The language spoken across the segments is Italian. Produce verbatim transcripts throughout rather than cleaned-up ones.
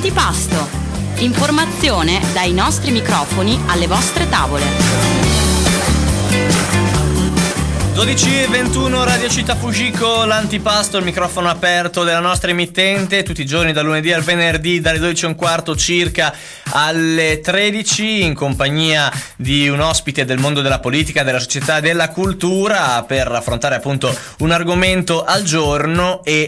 L'antipasto. Informazione dai nostri microfoni alle vostre tavole. dodici e ventuno, Radio Città Fujiko, l'antipasto, il microfono aperto della nostra emittente, tutti i giorni dal lunedì al venerdì, dalle dodici e un quarto circa alle tredici, in compagnia di un ospite del mondo della politica, della società e della cultura, per affrontare appunto un argomento al giorno e,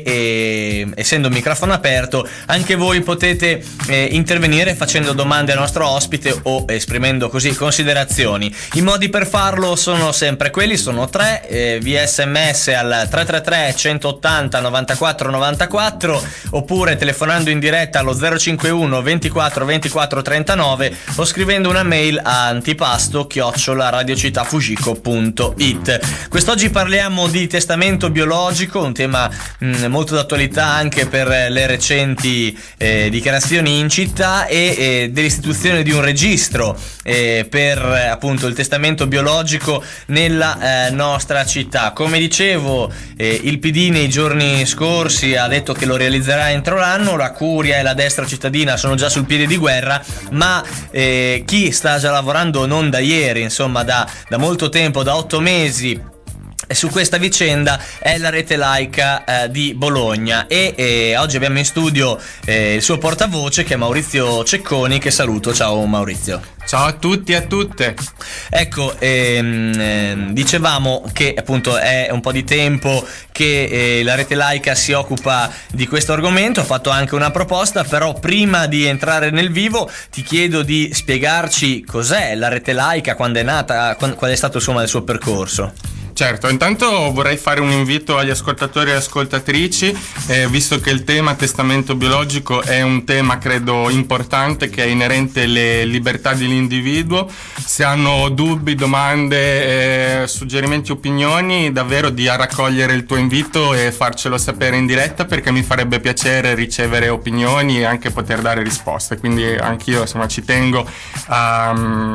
e essendo un microfono aperto, anche voi potete eh, intervenire facendo domande al nostro ospite o esprimendo così considerazioni. I modi per farlo sono sempre quelli, sono tre. Eh, via sms al tre tre tre centottanta novantaquattro novantaquattro oppure telefonando in diretta allo zero cinquantuno ventiquattro ventiquattro trentanove o scrivendo una mail a antipasto chiocciola radiocittafujiko punto it. Quest'oggi parliamo di testamento biologico, un tema mh, molto d'attualità anche per le recenti eh, dichiarazioni in città e eh, dell'istituzione di un registro eh, per appunto il testamento biologico nella eh, nostra città. Come dicevo, eh, il P D nei giorni scorsi ha detto che lo realizzerà entro l'anno, la Curia e la destra cittadina sono già sul piede di guerra, ma eh, chi sta già lavorando non da ieri, insomma da, da molto tempo, da otto mesi, e su questa vicenda è la rete laica eh, di Bologna e eh, oggi abbiamo in studio eh, il suo portavoce, che è Maurizio Cecconi, che saluto. Ciao Maurizio. Ciao a tutti e a tutte. Ecco, ehm, ehm, dicevamo che appunto è un po' di tempo che eh, la rete laica si occupa di questo argomento, ha fatto anche una proposta, però prima di entrare nel vivo ti chiedo di spiegarci cos'è la rete laica, quando è nata, qual è stato insomma il suo percorso. Certo, intanto vorrei fare un invito agli ascoltatori e ascoltatrici, eh, visto che il tema testamento biologico è un tema credo importante che è inerente alle libertà dell'individuo. Se hanno dubbi, domande, eh, suggerimenti, opinioni, davvero di raccogliere il tuo invito e farcelo sapere in diretta, perché mi farebbe piacere ricevere opinioni e anche poter dare risposte, quindi anch'io insomma ci tengo a,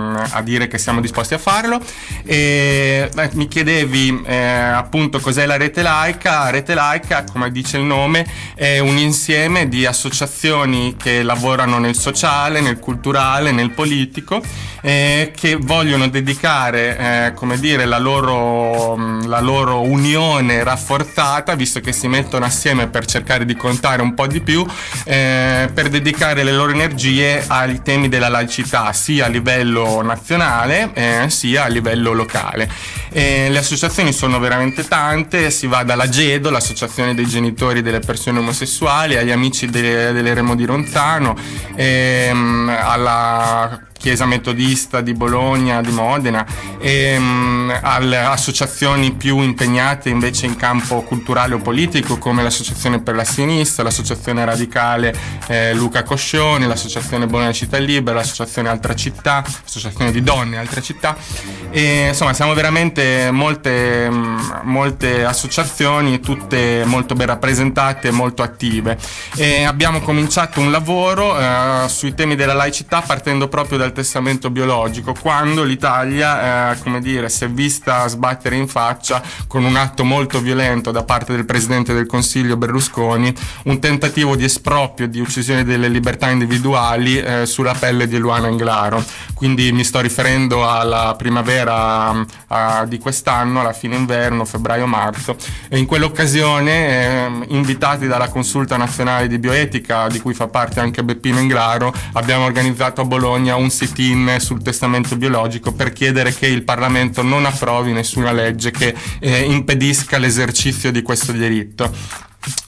a dire che siamo disposti a farlo. E beh, mi chiedevi Eh, appunto cos'è la rete laica. Rete laica, come dice il nome, è un insieme di associazioni che lavorano nel sociale, nel culturale, nel politico, eh, che vogliono dedicare eh, come dire la loro, la loro unione rafforzata, visto che si mettono assieme per cercare di contare un po' di più, eh, per dedicare le loro energie ai temi della laicità, sia a livello nazionale eh, sia a livello locale. Eh, le associazioni sono veramente tante, si va dalla GEDO, l'associazione dei genitori delle persone omosessuali, agli amici delle, dell'Eremo di Ronzano, ehm, alla Chiesa Metodista di Bologna, di Modena, e um, alle associazioni più impegnate invece in campo culturale o politico, come l'Associazione per la Sinistra, l'Associazione Radicale eh, Luca Coscioni, l'Associazione Bologna Città Libera, l'Associazione Altra Città, l'Associazione di Donne Altra Città. E, insomma, siamo veramente molte, molte associazioni, tutte molto ben rappresentate e molto attive. E abbiamo cominciato un lavoro eh, sui temi della laicità partendo proprio dal testamento biologico, quando l'Italia eh, come dire si è vista sbattere in faccia con un atto molto violento da parte del presidente del Consiglio Berlusconi, un tentativo di esproprio, di uccisione delle libertà individuali eh, sulla pelle di Eluana Englaro. Quindi mi sto riferendo alla primavera eh, di quest'anno, alla fine inverno, febbraio-marzo, e in quell'occasione eh, invitati dalla Consulta Nazionale di Bioetica, di cui fa parte anche Beppino Englaro, abbiamo organizzato a Bologna un sit-in sul testamento biologico per chiedere che il Parlamento non approvi nessuna legge che eh, impedisca l'esercizio di questo diritto.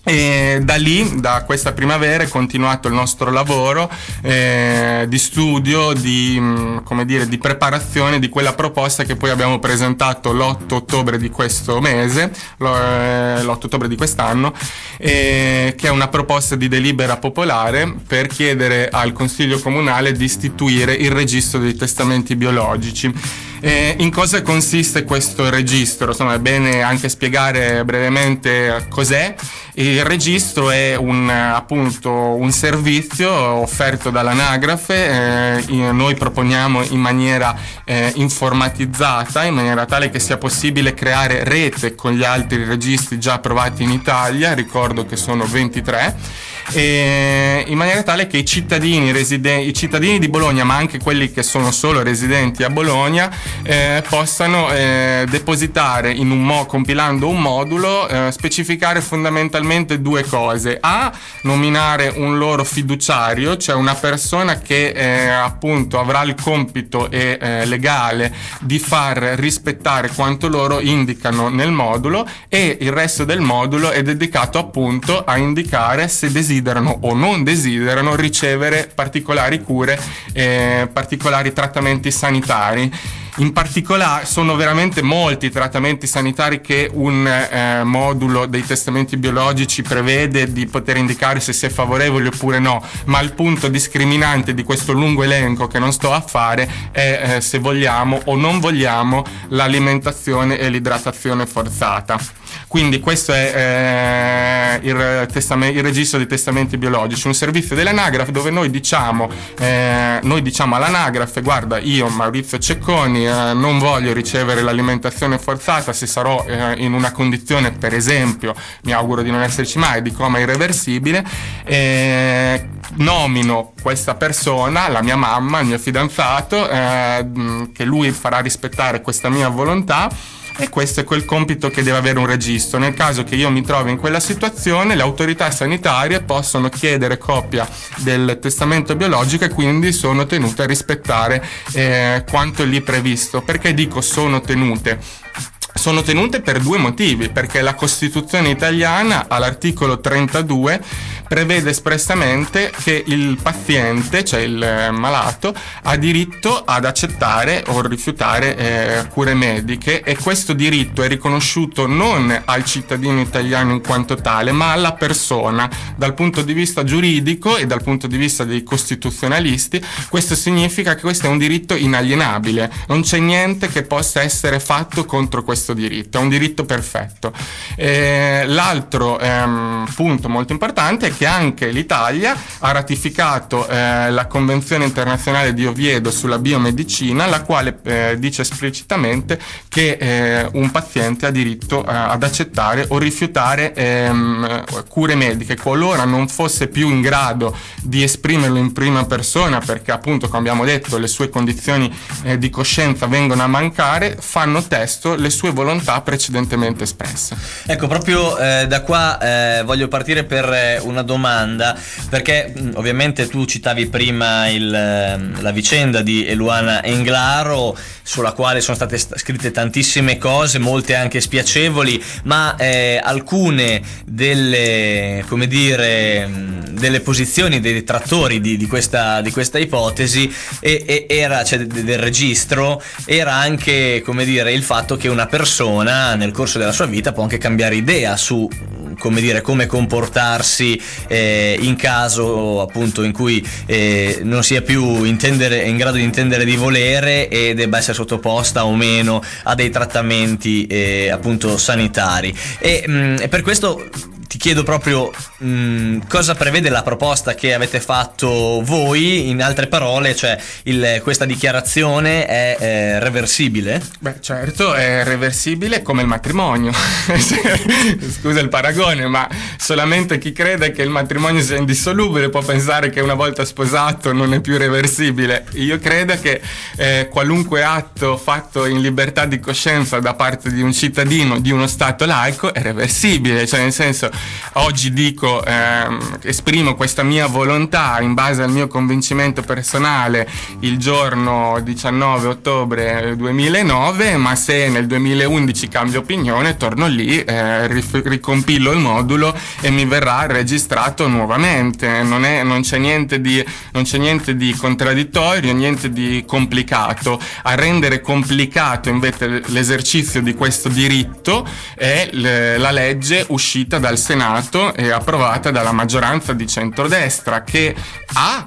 E da lì, da questa primavera, è continuato il nostro lavoro eh, di studio, di, mh, come dire, di preparazione di quella proposta che poi abbiamo presentato l'otto ottobre di questo mese, l'otto ottobre di quest'anno, eh, che è una proposta di delibera popolare per chiedere al Consiglio Comunale di istituire il registro dei testamenti biologici. Eh, in cosa consiste questo registro? Insomma, è bene anche spiegare brevemente cos'è. Il registro è un, appunto, un servizio offerto dall'Anagrafe. Eh, noi proponiamo in maniera eh, informatizzata, in maniera tale che sia possibile creare rete con gli altri registri già approvati in Italia. Ricordo che sono ventitré. E in maniera tale che i cittadini residen- i cittadini di Bologna, ma anche quelli che sono solo residenti a Bologna, eh, possano eh, depositare in un mo- compilando un modulo, eh, specificare fondamentalmente due cose: a, nominare un loro fiduciario, cioè una persona che eh, appunto avrà il compito e, eh, legale di far rispettare quanto loro indicano nel modulo, e il resto del modulo è dedicato appunto a indicare se desiderano o non desiderano ricevere particolari cure e particolari trattamenti sanitari. In particolare sono veramente molti i trattamenti sanitari che un eh, modulo dei testamenti biologici prevede di poter indicare se si è favorevoli oppure no, ma il punto discriminante di questo lungo elenco che non sto a fare è eh, se vogliamo o non vogliamo l'alimentazione e l'idratazione forzata. Quindi questo è eh, il, testame- il registro dei testamenti biologici, un servizio dell'Anagrafe dove noi diciamo, eh, noi diciamo all'Anagrafe: guarda, io Maurizio Cecconi eh, non voglio ricevere l'alimentazione forzata se sarò eh, in una condizione, per esempio, mi auguro di non esserci mai, di coma irreversibile, eh, nomino questa persona, la mia mamma, il mio fidanzato, eh, che lui farà rispettare questa mia volontà. E questo è quel compito che deve avere un registro. Nel caso che io mi trovi in quella situazione, le autorità sanitarie possono chiedere copia del testamento biologico e quindi sono tenute a rispettare eh, quanto è lì previsto. Perché dico sono tenute? Sono tenute per due motivi: perché la Costituzione italiana all'articolo trentadue prevede espressamente che il paziente, cioè il malato, ha diritto ad accettare o rifiutare eh, cure mediche, e questo diritto è riconosciuto non al cittadino italiano in quanto tale, ma alla persona. Dal punto di vista giuridico e dal punto di vista dei costituzionalisti, questo significa che questo è un diritto inalienabile, non c'è niente che possa essere fatto contro questo diritto, è un diritto perfetto. Eh, l'altro ehm, punto molto importante è che anche l'Italia ha ratificato eh, la Convenzione internazionale di Oviedo sulla biomedicina, la quale eh, dice esplicitamente che eh, un paziente ha diritto eh, ad accettare o rifiutare ehm, cure mediche qualora non fosse più in grado di esprimerlo in prima persona, perché appunto, come abbiamo detto, le sue condizioni eh, di coscienza vengono a mancare, fanno testo le sue volontà precedentemente espresse. Ecco, proprio eh, da qua eh, voglio partire per eh, una domanda, perché mh, ovviamente tu citavi prima il, eh, la vicenda di Eluana Englaro, sulla quale sono state st- scritte tantissime cose, molte anche spiacevoli, ma eh, alcune delle, come dire, mh, delle posizioni dei detrattori di, di, questa, di questa ipotesi e, e era, cioè del registro, era anche, come dire, il fatto che una persona nel corso della sua vita può anche cambiare idea su, come dire, come comportarsi eh, in caso appunto in cui eh, non sia più intendere, in grado di intendere di volere e debba essere sottoposta o meno a dei trattamenti eh, appunto sanitari. E, mh, e per questo ti chiedo proprio mh, cosa prevede la proposta che avete fatto voi, in altre parole, cioè il, questa dichiarazione è eh, reversibile? Beh, certo, è reversibile come il matrimonio. Scusa il paragone, ma solamente chi crede che il matrimonio sia indissolubile può pensare che una volta sposato non è più reversibile. Io credo che eh, qualunque atto fatto in libertà di coscienza da parte di un cittadino di uno stato laico è reversibile, cioè nel senso, oggi dico, ehm, esprimo questa mia volontà in base al mio convincimento personale il giorno diciannove ottobre duemilanove, ma se nel duemilaundici cambio opinione torno lì, eh, rif- ricompilo il modulo e mi verrà registrato nuovamente. Non, è, non c'è niente di, non c'è niente di contraddittorio, niente di complicato. A rendere complicato invece l'esercizio di questo diritto è l- la legge uscita dal Senato e approvata dalla maggioranza di centrodestra, che ha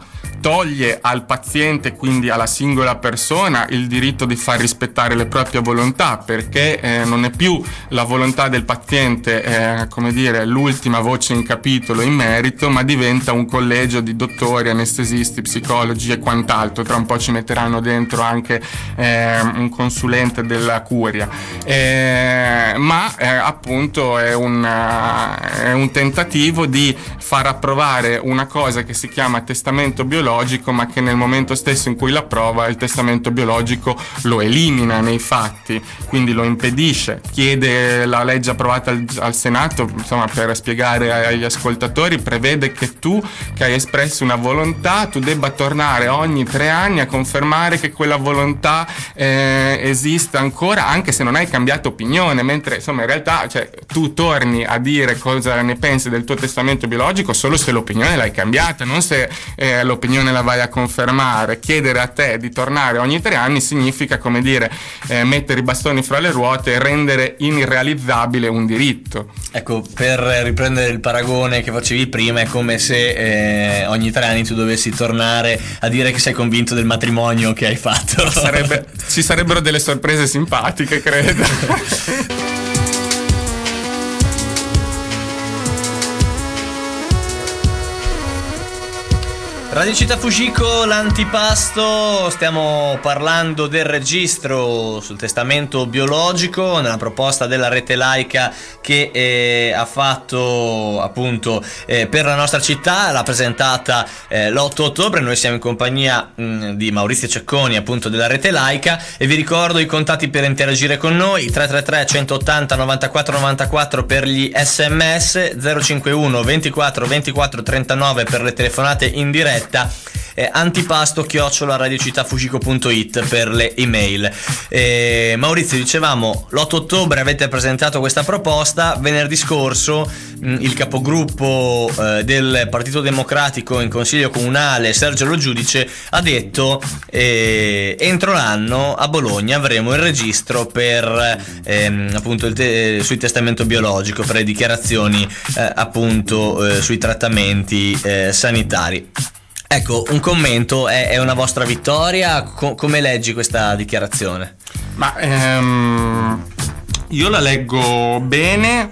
toglie al paziente, quindi alla singola persona, il diritto di far rispettare le proprie volontà, perché eh, non è più la volontà del paziente eh, come dire l'ultima voce in capitolo in merito, ma diventa un collegio di dottori, anestesisti, psicologi e quant'altro. Tra un po' ci metteranno dentro anche eh, un consulente della curia, eh, ma eh, appunto è un, è un tentativo di far approvare una cosa che si chiama testamento biologico, ma che nel momento stesso in cui l'approva il testamento biologico lo elimina nei fatti, quindi lo impedisce. Chiede la legge approvata al, al Senato, insomma, per spiegare agli ascoltatori, prevede che tu che hai espresso una volontà tu debba tornare ogni tre anni a confermare che quella volontà eh, esiste ancora, anche se non hai cambiato opinione, mentre insomma in realtà, cioè, tu torni a dire cosa ne pensi del tuo testamento biologico solo se l'opinione l'hai cambiata, non se eh, l'opinione la vai a confermare. Chiedere a te di tornare ogni tre anni significa, come dire, eh, mettere i bastoni fra le ruote e rendere irrealizzabile un diritto. Ecco, per riprendere il paragone che facevi prima, è come se eh, ogni tre anni tu dovessi tornare a dire che sei convinto del matrimonio che hai fatto. Sarebbe, ci sarebbero delle sorprese simpatiche, credo. Radio Città Fujiko, l'antipasto, stiamo parlando del registro sul testamento biologico nella proposta della rete laica che eh, ha fatto appunto eh, per la nostra città, l'ha presentata eh, l'otto ottobre. Noi siamo in compagnia mh, di Maurizio Cecconi, appunto, della rete laica, e vi ricordo i contatti per interagire con noi: tre tre tre centottanta novantaquattro novantaquattro per gli sms, zero cinquantuno ventiquattro ventiquattro trentanove per le telefonate in diretta, eh, antipasto chiocciola radiocittafujiko punto it per le email. eh, Maurizio, dicevamo, l'otto ottobre avete presentato questa proposta. Venerdì scorso mh, il capogruppo eh, del Partito Democratico in Consiglio Comunale, Sergio Lo Giudice, ha detto eh, entro l'anno a Bologna avremo il registro per ehm, appunto il te- sui testamento biologico, per le dichiarazioni eh, appunto eh, sui trattamenti eh, sanitari. Ecco, un commento: è, è una vostra vittoria? Co- come leggi questa dichiarazione? Ma ehm, io la leggo bene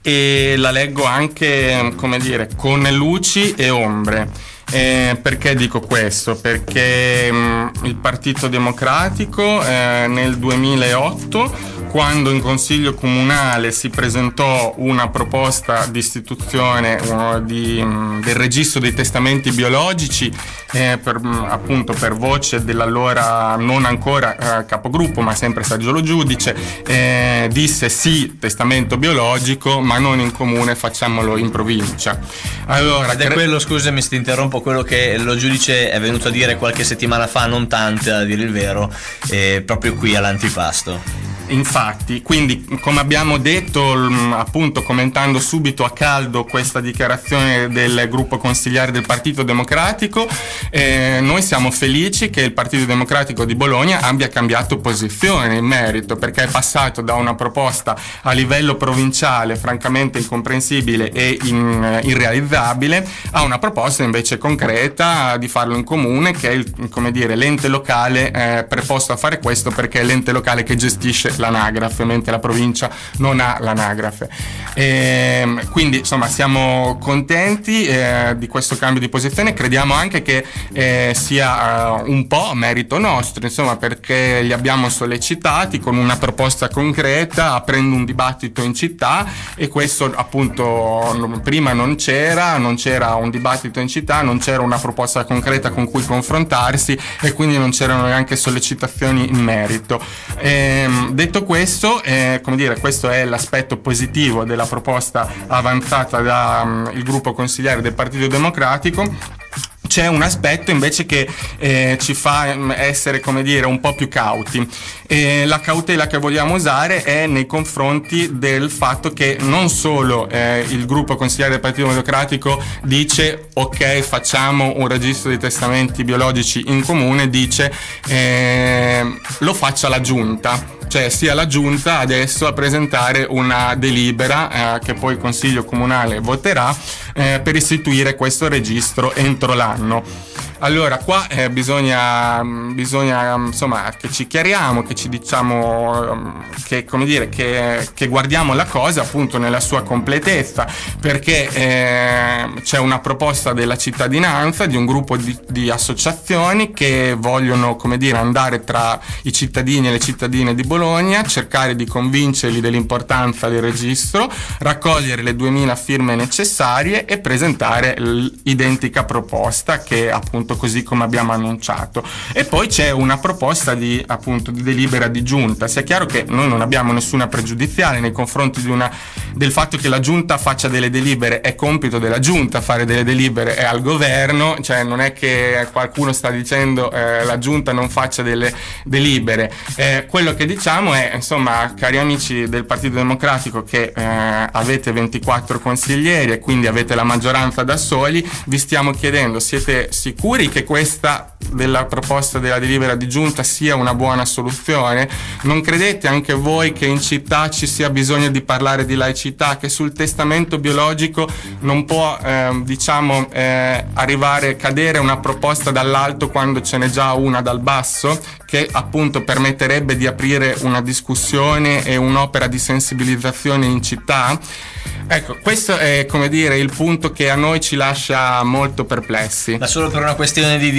e la leggo anche, come dire, con luci e ombre. Eh, perché dico questo? Perché mh, il Partito Democratico eh, nel duemilaotto, quando in Consiglio Comunale si presentò una proposta di istituzione uh, di, mh, del registro dei testamenti biologici, eh, per, mh, appunto per voce dell'allora non ancora eh, capogruppo, ma sempre Sergio Lo Giudice, eh, disse sì, testamento biologico, ma non in comune, facciamolo in provincia. Allora, Ed è cre- quello, scusami se ti interrompo, quello che Lo Giudice è venuto a dire qualche settimana fa, non tante a dire il vero, eh, proprio qui all'antipasto. Infatti, quindi, come abbiamo detto, appunto commentando subito a caldo questa dichiarazione del gruppo consigliare del Partito Democratico, eh, noi siamo felici che il Partito Democratico di Bologna abbia cambiato posizione in merito, perché è passato da una proposta a livello provinciale francamente incomprensibile e in, irrealizzabile a una proposta invece concreta di farlo in comune, che è il, come dire, l'ente locale eh, preposto a fare questo, perché è l'ente locale che gestisce l'anagrafe, mentre la provincia non ha l'anagrafe. E quindi insomma siamo contenti eh, di questo cambio di posizione. Crediamo anche che eh, sia uh, un po' merito nostro, insomma, perché li abbiamo sollecitati con una proposta concreta, aprendo un dibattito in città, e questo appunto prima non c'era, non c'era un dibattito in città, non c'era una proposta concreta con cui confrontarsi, e quindi non c'erano neanche sollecitazioni in merito. E, detto questo, eh, come dire, questo è l'aspetto positivo della proposta avanzata dal um, gruppo consigliare del Partito Democratico. C'è un aspetto invece che eh, ci fa essere, come dire, un po' più cauti. E la cautela che vogliamo usare è nei confronti del fatto che non solo eh, il gruppo consigliare del Partito Democratico dice ok, facciamo un registro di testamenti biologici in comune, dice eh, lo faccia la giunta. Cioè sia la giunta adesso a presentare una delibera eh, che poi il Consiglio Comunale voterà eh, per istituire questo registro entro l'anno. Allora, qua eh, bisogna, bisogna insomma che ci chiariamo, che ci diciamo che, come dire, che, che guardiamo la cosa appunto nella sua completezza, perché eh, c'è una proposta della cittadinanza, di un gruppo di, di associazioni che vogliono, come dire, andare tra i cittadini e le cittadine di Bologna, cercare di convincerli dell'importanza del registro, raccogliere le duemila firme necessarie e presentare l'identica proposta che appunto così come abbiamo annunciato. E poi c'è una proposta di appunto di delibera di giunta. Sia chiaro che noi non abbiamo nessuna pregiudiziale nei confronti di una, del fatto che la giunta faccia delle delibere, è compito della giunta fare delle delibere, è al governo, cioè non è che qualcuno sta dicendo eh, la giunta non faccia delle delibere. Eh, quello che diciamo è, insomma, cari amici del Partito Democratico, che eh, avete ventiquattro consiglieri e quindi avete la maggioranza da soli, vi stiamo chiedendo: siete sicuri che questa della proposta della delibera di giunta sia una buona soluzione? Non credete anche voi che in città ci sia bisogno di parlare di laicità, che sul testamento biologico non può eh, diciamo eh, arrivare, cadere una proposta dall'alto quando ce n'è già una dal basso, che appunto permetterebbe di aprire una discussione e un'opera di sensibilizzazione in città? Ecco, questo è, come dire, il punto che a noi ci lascia molto perplessi. Ma solo per una questione di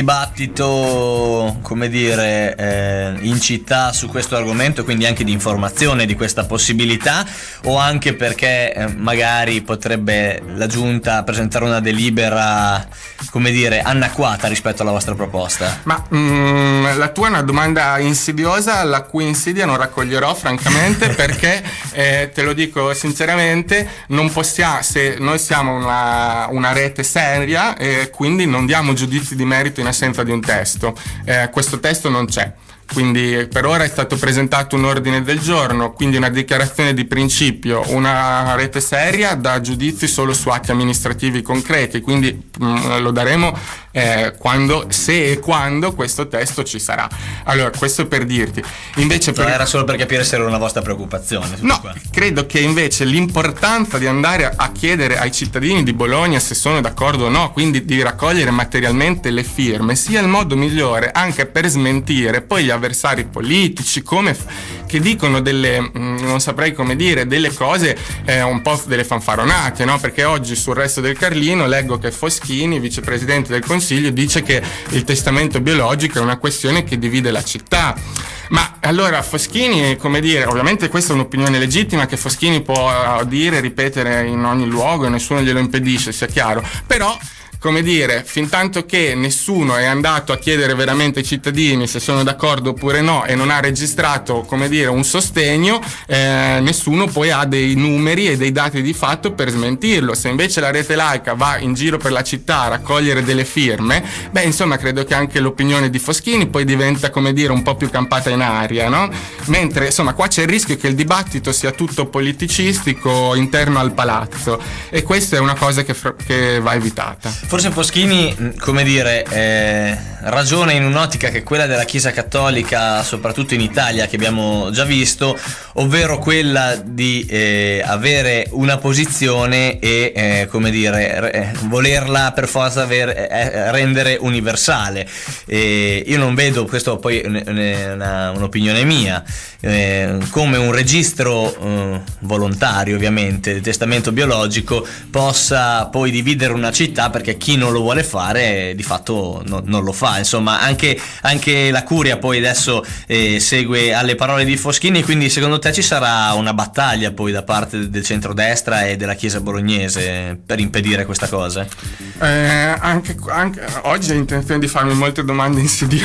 dibattito, come dire, eh, in città su questo argomento, quindi anche di informazione di questa possibilità, o anche perché eh, magari potrebbe la giunta presentare una delibera, come dire, anacquata rispetto alla vostra proposta? Ma mm, la tua è una domanda insidiosa, la cui insidia non raccoglierò francamente perché eh, te lo dico sinceramente, non possiamo, se noi siamo una, una rete seria, eh, quindi non diamo giudizi di merito in assenza di un testo. Eh, questo testo non c'è. Quindi per ora è stato presentato un ordine del giorno, quindi una dichiarazione di principio. Una rete seria dà giudizi solo su atti amministrativi concreti, quindi mh, lo daremo eh, quando, se e quando questo testo ci sarà. Allora, questo per dirti. Invece per... No, era solo per capire se era una vostra preoccupazione. No, qua. Credo che invece l'importanza di andare a, a chiedere ai cittadini di Bologna se sono d'accordo o no, quindi di raccogliere materialmente le firme, sia il modo migliore anche per smentire poi gli avversari politici, come che dicono delle, mh, non saprei come dire, delle cose eh, un po' delle fanfaronate, no? Perché oggi sul Resto del Carlino leggo che Foschini, vicepresidente del Consiglio, dice che il testamento biologico è una questione che divide la città. Ma allora Foschini, come dire, ovviamente questa è un'opinione legittima che Foschini può dire, ripetere in ogni luogo e nessuno glielo impedisce, sia chiaro, però, come dire, fin tanto che nessuno è andato a chiedere veramente ai cittadini se sono d'accordo oppure no e non ha registrato, come dire, un sostegno, eh, nessuno poi ha dei numeri e dei dati di fatto per smentirlo. Se invece la rete laica va in giro per la città a raccogliere delle firme, beh, insomma, credo che anche l'opinione di Foschini poi diventa, come dire, un po' più campata in aria, no? Mentre, insomma, qua c'è il rischio che il dibattito sia tutto politicistico interno al palazzo, e questa è una cosa che, che va evitata. Forse Foschini, come dire, eh, ragiona in un'ottica che è quella della Chiesa Cattolica, soprattutto in Italia, che abbiamo già visto, ovvero quella di eh, avere una posizione e, eh, come dire, eh, volerla per forza aver, eh, rendere universale. Eh, io non vedo, questo poi è una, un'opinione mia, eh, come un registro eh, volontario, ovviamente, del testamento biologico possa poi dividere una città, perché chi non lo vuole fare di fatto no, non lo fa. Insomma, anche, anche la Curia poi adesso eh, segue alle parole di Foschini, quindi secondo te ci sarà una battaglia poi da parte del centrodestra e della Chiesa bolognese per impedire questa cosa? Eh, anche, anche oggi ho intenzione di farmi molte domande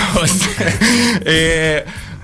insidiose. e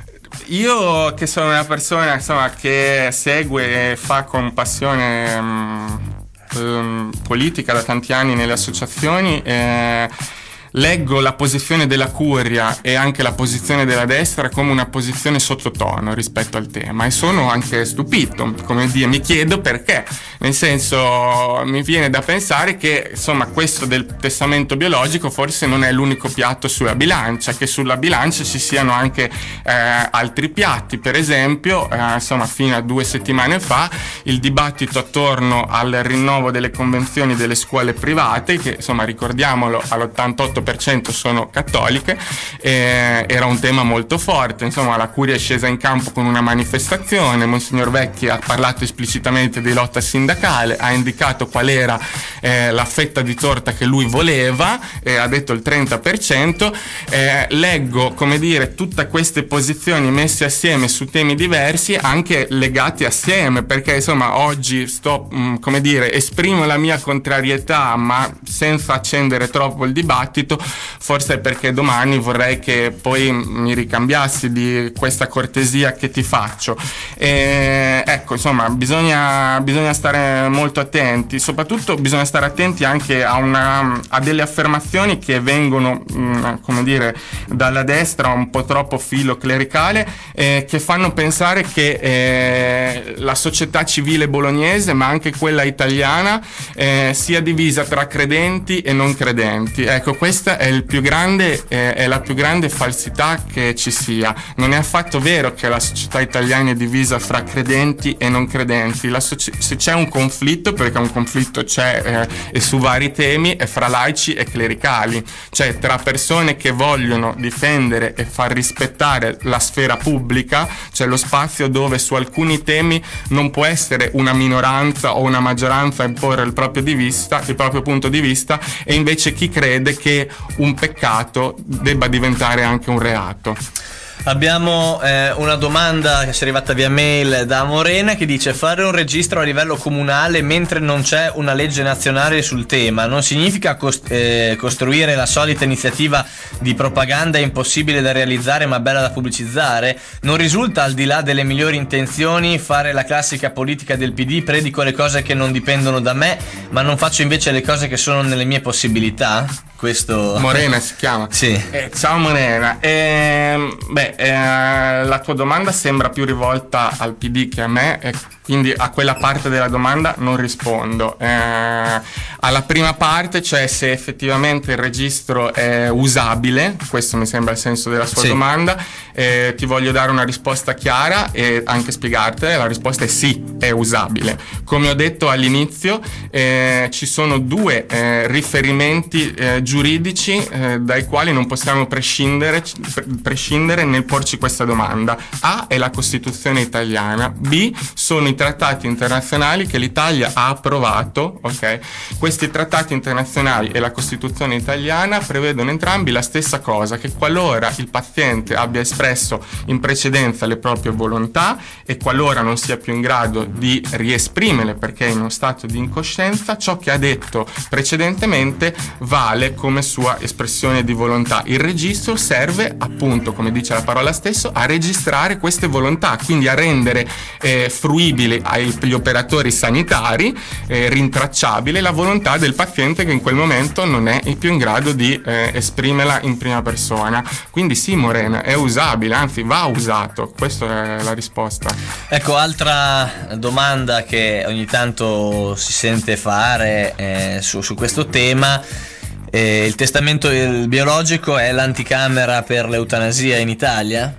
io, che sono una persona, insomma, che segue e fa con passione mh, politica da tanti anni nelle associazioni, eh, leggo la posizione della Curia e anche la posizione della destra come una posizione sottotono rispetto al tema, e sono anche stupito, come dire, mi chiedo perché, nel senso, mi viene da pensare che, insomma, questo del testamento biologico forse non è l'unico piatto sulla bilancia, che sulla bilancia ci siano anche eh, altri piatti. Per esempio, eh, insomma, fino a due settimane fa il dibattito attorno al rinnovo delle convenzioni delle scuole private, che, insomma, ricordiamolo, all'ottantotto per cento sono cattoliche. Eh, era un tema molto forte, insomma la Curia è scesa in campo con una manifestazione, Monsignor Vecchi ha parlato esplicitamente di lotta sindacale, ha indicato qual era eh, la fetta di torta che lui voleva, eh, ha detto il trenta per cento. Eh, leggo, come dire, tutte queste posizioni messe assieme su temi diversi, anche legati assieme, perché insomma oggi sto, mh, come dire, esprimo la mia contrarietà ma senza accendere troppo il dibattito, forse perché domani vorrei che poi mi ricambiassi di questa cortesia che ti faccio. E, ecco, insomma, bisogna, bisogna stare molto attenti, soprattutto bisogna stare attenti anche a, una, a delle affermazioni che vengono, mh, come dire, dalla destra un po' troppo filo clericale, eh, che fanno pensare che eh, la società civile bolognese, ma anche quella italiana, eh, sia divisa tra credenti e non credenti. Ecco, questa è il più grande, eh, è la più grande falsità che ci sia. Non è affatto vero che la società italiana è divisa fra credenti e non credenti. La soci- se c'è un conflitto, perché un conflitto c'è eh, e su vari temi, è fra laici e clericali, cioè tra persone che vogliono difendere e far rispettare la sfera pubblica, cioè lo spazio dove su alcuni temi non può essere una minoranza o una maggioranza a imporre il proprio di vista, il proprio punto di vista, e invece chi crede che un peccato debba diventare anche un reato. Abbiamo eh, una domanda che ci è arrivata via mail da Morena, che dice: fare un registro a livello comunale mentre non c'è una legge nazionale sul tema non significa cost- eh, costruire la solita iniziativa di propaganda impossibile da realizzare ma bella da pubblicizzare? Non risulta, al di là delle migliori intenzioni, fare la classica politica del P D: predico le cose che non dipendono da me ma non faccio invece le cose che sono nelle mie possibilità? Questo... Morena si chiama? Sì. Eh, ciao Morena. Eh, beh, eh, la tua domanda sembra più rivolta al P D che a me, e quindi a quella parte della domanda non rispondo. Eh, alla prima parte, cioè se effettivamente il registro è usabile, questo mi sembra il senso della sua sì. domanda, eh, ti voglio dare una risposta chiara e anche spiegartela. La risposta è sì, è usabile. Come ho detto all'inizio, eh, ci sono due eh, riferimenti eh, giuridici eh, dai quali non possiamo prescindere, prescindere nel porci questa domanda. A è la Costituzione italiana, B sono i trattati internazionali che l'Italia ha approvato, ok? Questi trattati internazionali e la Costituzione italiana prevedono entrambi la stessa cosa, che qualora il paziente abbia espresso in precedenza le proprie volontà e qualora non sia più in grado di riesprimerle perché è in uno stato di incoscienza, ciò che ha detto precedentemente vale come sua espressione di volontà. Il registro serve appunto, come dice la parola stesso, a registrare queste volontà, quindi a rendere eh, fruibile agli operatori sanitari, eh, rintracciabile la volontà del paziente che in quel momento non è più in grado di eh, esprimerla in prima persona. Quindi sì, Morena, è usabile, anzi va usato, questa è la risposta. Ecco, altra domanda che ogni tanto si sente fare eh, su, su questo tema: eh, il testamento biologico è l'anticamera per l'eutanasia in Italia?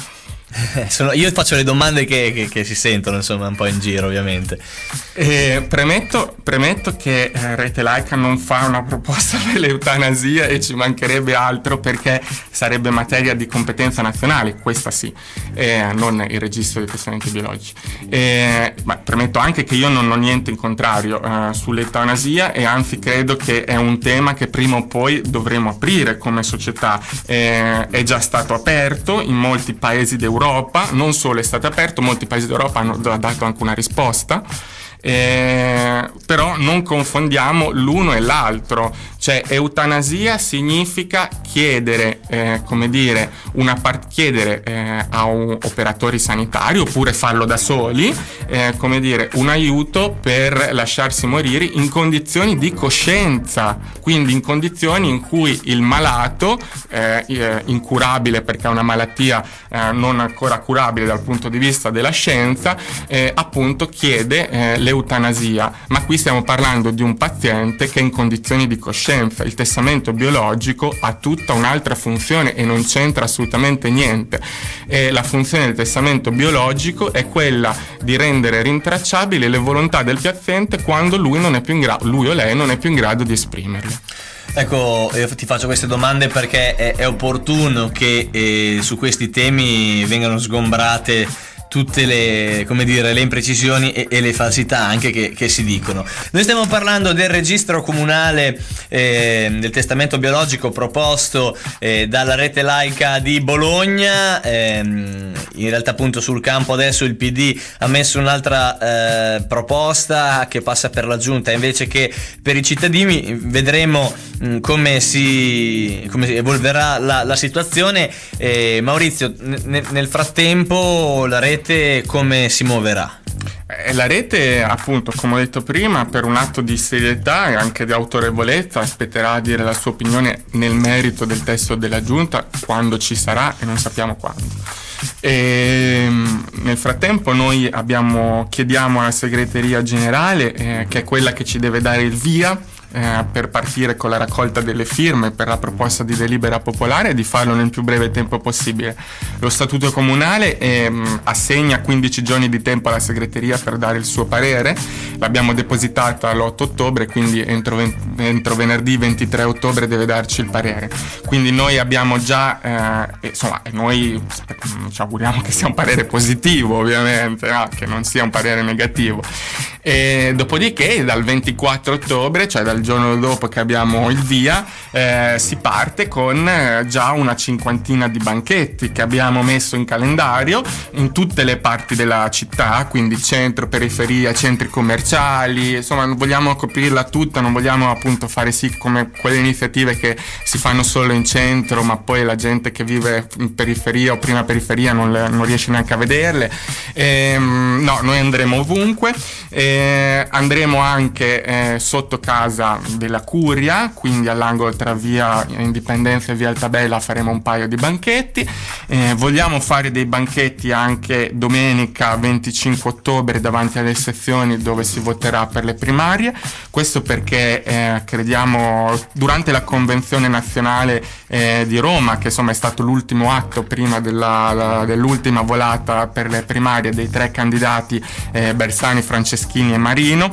Sono, io faccio le domande che, che, che si sentono insomma un po' in giro, ovviamente. Eh, premetto, premetto che eh, Rete Laica non fa una proposta per l'eutanasia, e ci mancherebbe altro, perché sarebbe materia di competenza nazionale, questa sì, eh, non il registro dei testamenti biologici. Eh, ma premetto anche che io non ho niente in contrario eh, sull'eutanasia, e anzi credo che è un tema che prima o poi dovremo aprire come società. Eh, è già stato aperto in molti paesi d'Europa. Europa, non solo è stato aperto, molti paesi d'Europa hanno dato anche una risposta, eh, però non confondiamo l'uno e l'altro. Cioè, eutanasia significa chiedere, eh, come dire, una part- chiedere eh, a un operatori sanitari, oppure farlo da soli, eh, come dire, un aiuto per lasciarsi morire in condizioni di coscienza, quindi in condizioni in cui il malato, eh, incurabile perché è una malattia eh, non ancora curabile dal punto di vista della scienza, eh, appunto chiede eh, l'eutanasia. Ma qui stiamo parlando di un paziente che è in condizioni di coscienza. Il testamento biologico ha tutta un'altra funzione e non c'entra assolutamente niente. E la funzione del testamento biologico è quella di rendere rintracciabili le volontà del paziente quando lui non è più in grado, lui o lei non è più in grado di esprimerle. Ecco, io ti faccio queste domande perché è, è opportuno che eh, su questi temi vengano sgombrate tutte le, come dire, le imprecisioni e, e le falsità anche che, che si dicono. Noi stiamo parlando del registro comunale eh, del testamento biologico proposto eh, dalla rete laica di Bologna. Eh, in realtà appunto sul campo adesso il P D ha messo un'altra eh, proposta che passa per la giunta invece che per i cittadini. Vedremo mh, come si come evolverà la, la situazione. eh, Maurizio, n- nel frattempo la rete come si muoverà? La rete, appunto, come ho detto prima, per un atto di serietà e anche di autorevolezza aspetterà a dire la sua opinione nel merito del testo della giunta quando ci sarà e non sappiamo quando. E nel frattempo noi abbiamo, chiediamo alla segreteria generale, eh, che è quella che ci deve dare il via Eh, per partire con la raccolta delle firme per la proposta di delibera popolare, di farlo nel più breve tempo possibile. Lo statuto comunale ehm, assegna quindici giorni di tempo alla segreteria per dare il suo parere. L'abbiamo depositata l'otto ottobre, quindi entro, entro venerdì ventitré ottobre deve darci il parere. Quindi noi abbiamo già eh, insomma, noi ci auguriamo che sia un parere positivo, ovviamente, no? Che non sia un parere negativo. E dopodiché dal ventiquattro ottobre, cioè dal giorno dopo che abbiamo il via, eh, si parte con eh, già una cinquantina di banchetti che abbiamo messo in calendario in tutte le parti della città, quindi centro, periferia, centri commerciali, insomma vogliamo coprirla tutta, non vogliamo appunto fare sì come quelle iniziative che si fanno solo in centro ma poi la gente che vive in periferia o prima periferia non, le, non riesce neanche a vederle. E, no, noi andremo ovunque, e andremo anche eh, sotto casa della Curia, quindi all'angolo tra via Indipendenza e via Altabella faremo un paio di banchetti. Eh, vogliamo fare dei banchetti anche domenica venticinque ottobre davanti alle sezioni dove si voterà per le primarie. Questo perché eh, crediamo durante la convenzione nazionale eh, di Roma, che insomma è stato l'ultimo atto prima della, la, dell'ultima volata per le primarie dei tre candidati eh, Bersani, Franceschini e Marino,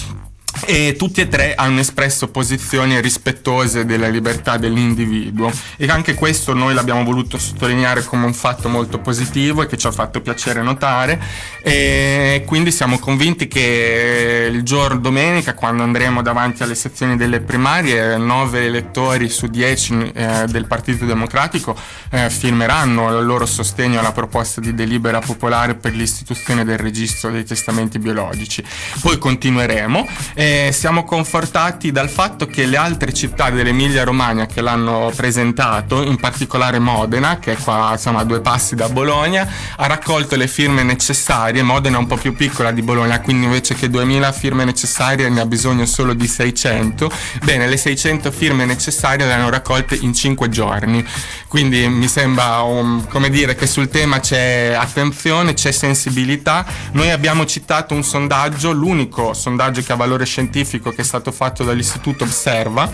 e tutti e tre hanno espresso posizioni rispettose della libertà dell'individuo, e anche questo noi l'abbiamo voluto sottolineare come un fatto molto positivo e che ci ha fatto piacere notare. E quindi siamo convinti che il giorno domenica, quando andremo davanti alle sezioni delle primarie, nove elettori su dieci eh, del Partito Democratico eh, firmeranno il loro sostegno alla proposta di delibera popolare per l'istituzione del registro dei testamenti biologici. Poi continueremo. E siamo confortati dal fatto che le altre città dell'Emilia Romagna che l'hanno presentato, in particolare Modena, che è qua insomma a due passi da Bologna, ha raccolto le firme necessarie. Modena è un po' più piccola di Bologna, quindi invece che duemila firme necessarie ne ha bisogno solo di seicento. Bene, le seicento firme necessarie le hanno raccolte in cinque giorni, quindi mi sembra um, come dire che sul tema c'è attenzione, c'è sensibilità. Noi abbiamo citato un sondaggio, l'unico sondaggio che ha valore scientifico che è stato fatto dall'Istituto Observa.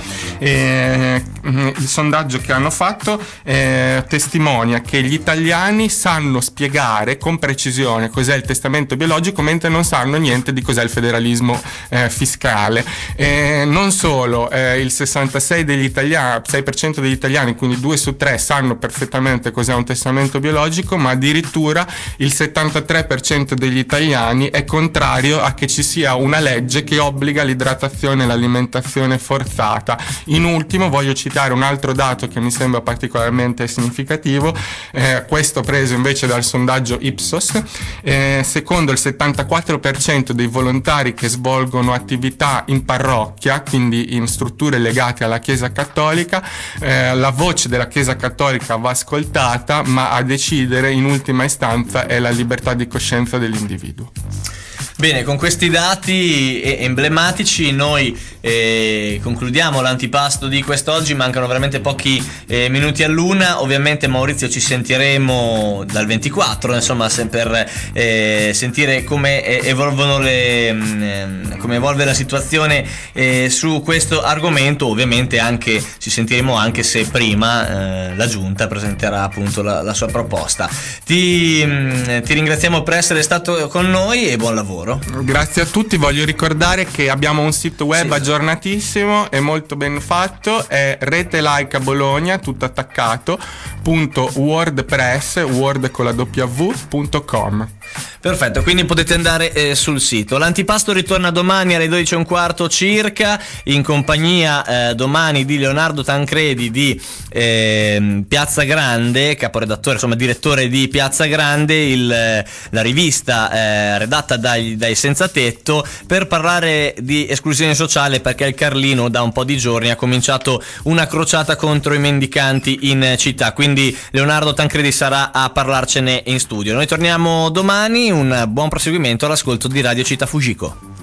E il sondaggio che hanno fatto eh, testimonia che gli italiani sanno spiegare con precisione cos'è il testamento biologico, mentre non sanno niente di cos'è il federalismo eh, fiscale. E non solo, eh, il sessantasei degli italiani, sei per cento degli italiani, quindi due su tre, sanno perfettamente cos'è un testamento biologico, ma addirittura il settantatré per cento degli italiani è contrario a che ci sia una legge che obbliga l'idratazione e l'alimentazione forzata. In ultimo voglio citare un altro dato che mi sembra particolarmente significativo, eh, questo preso invece dal sondaggio Ipsos. Eh, secondo il settantaquattro per cento dei volontari che svolgono attività in parrocchia, quindi in strutture legate alla Chiesa Cattolica, eh, la voce della Chiesa Cattolica va ascoltata, ma a decidere in ultima istanza è la libertà di coscienza dell'individuo. Bene, con questi dati emblematici noi eh, concludiamo l'antipasto di quest'oggi. Mancano veramente pochi eh, minuti all'una. Ovviamente, Maurizio, ci sentiremo dal ventiquattro, insomma, per eh, sentire come evolvono le mh, come evolve la situazione eh, su questo argomento. Ovviamente anche ci sentiremo anche se prima eh, la Giunta presenterà appunto la, la sua proposta. Ti, mh, ti ringraziamo per essere stato con noi e buon lavoro. lavoro. Grazie a tutti, voglio ricordare che abbiamo un sito web Sì. aggiornatissimo e molto ben fatto, è Rete Laica Bologna, tutto attaccato, punto wordpress, word con la W punto com. Perfetto, quindi potete andare eh, sul sito. L'antipasto ritorna domani alle dodici e un quarto circa, in compagnia eh, domani di Leonardo Tancredi di eh, Piazza Grande, caporedattore, insomma direttore di Piazza Grande, il, eh, la rivista eh, redatta dai, dai Senza Tetto, per parlare di esclusione sociale, perché il Carlino da un po' di giorni ha cominciato una crociata contro i mendicanti in città, quindi Leonardo Tancredi sarà a parlarcene in studio. Noi torniamo domani, un buon proseguimento all'ascolto di Radio Città Fujiko.